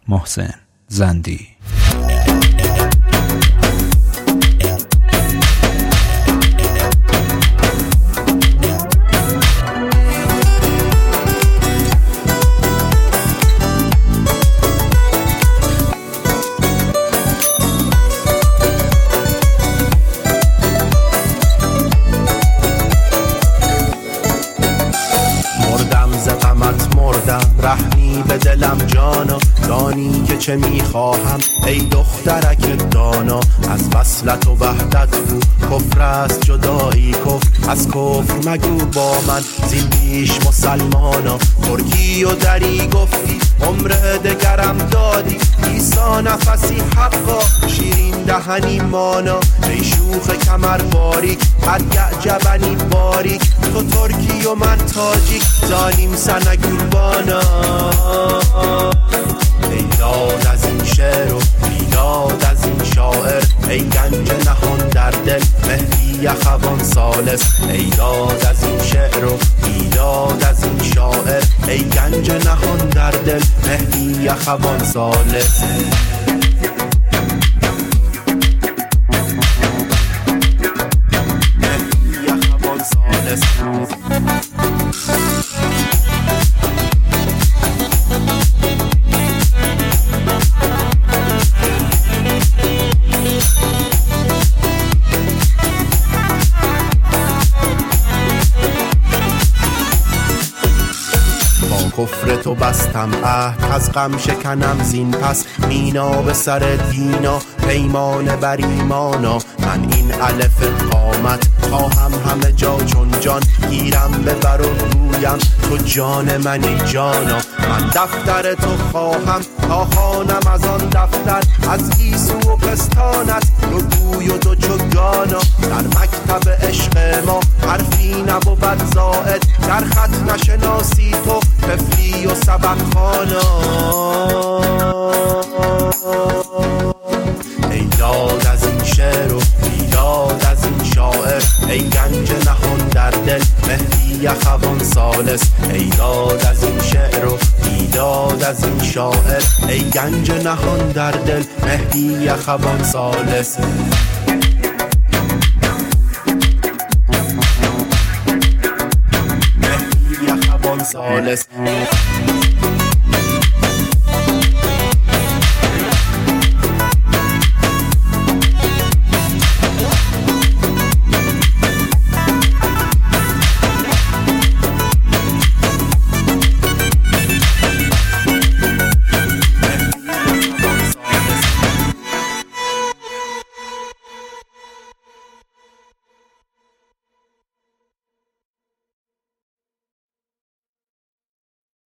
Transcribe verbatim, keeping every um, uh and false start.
محسن زندی. رحمی به دلم جانا، دانی که چه میخواهم ای دخترک دانا. از وصلت و وحدت رو کفر است جدایی کفر، از کفر مگو با من زین بیش مسلمانا. ترکی و دری گفتی عمر دگرم دادی، ایسا نفسی حقا شیرین دهنی مانا. ای شوخ کمر باریک هرگه جبنی باریک، تو ترکی و من تاجیک زانیم سنگون بانا. ای داد از این شعر و بیداد از این شاعر، ای گنج نهان در دل مهدی اخوان ثالث. ای داد از این شعر و بیداد از این شاعر، ای گنج نهان در دل مهدی اخوان ثالث. مهدی اخوان ثالث. کفر تو بستم عهد از غم شکنم زین پس، مینا به سر دینا پیمان بر ایمانا. من این الف قامت خواهم همه جا چون جان، گیرم ببر و گویم تو جان منی جانا. من دفتر تو خواهم تا خوانم از آن دفتر، از گیسو و پستانت رو گوی و دو چوگانا. در مکتب عشق ما حرفی نبود زائد، در خط نشناسی تو طفلی و سبق خانا. ای داد از این شعر و بیداد از این شاعر، ای گنج نهان در دل مهدی اخوان ثالث. ای داد از این شعر و بیداد از این شاعر، ای گنج نهان در دل مهدی اخوان ثالث. مهدی اخوان ثالث.